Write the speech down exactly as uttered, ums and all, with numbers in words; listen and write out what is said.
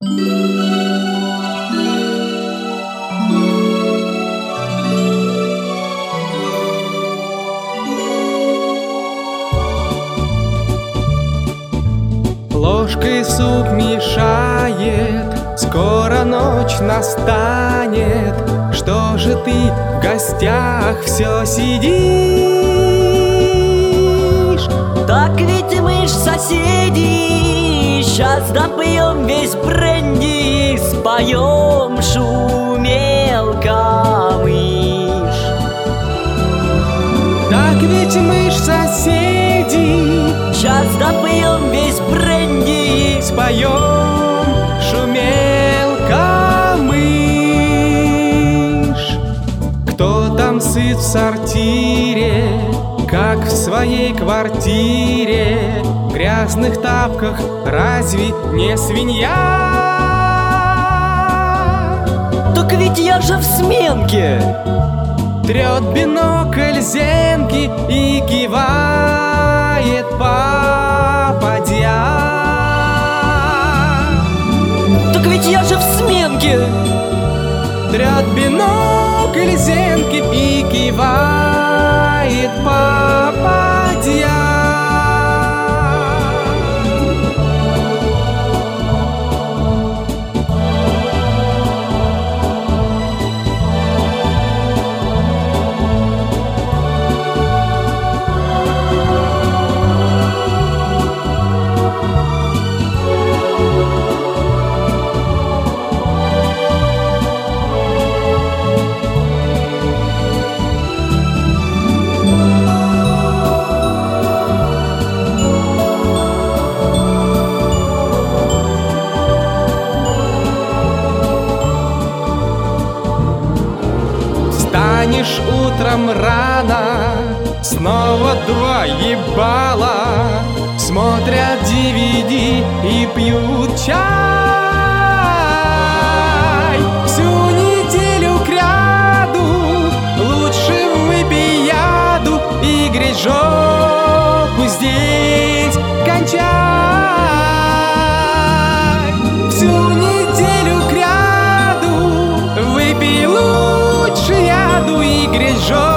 Ложкой суп мешает, скоро ночь настанет. Что же ты в гостях все сидишь? Так ведь мы ж соседи, сейчас допьем весь бренди, споем шумелка-мышь. Так ведь мы ж соседи, сейчас допьем весь бренди, споем шумелка-мышь. Кто там сыт в сортире, как в своей квартире? В грязных тапках разве не свинья? Так ведь я же в сменке. Трет бинокль зенки и кивает попадья. Так ведь я же в сменке. Трет бинокль зенки и кивает попадья. Встанешь утром рано, снова два ебала, смотрят ди ви ди и пьют чай. Всю неделю кряду лучше выпей яду и греть жопу здесь кончай. Всю неделю кряду выпей лучше яду и греть жопу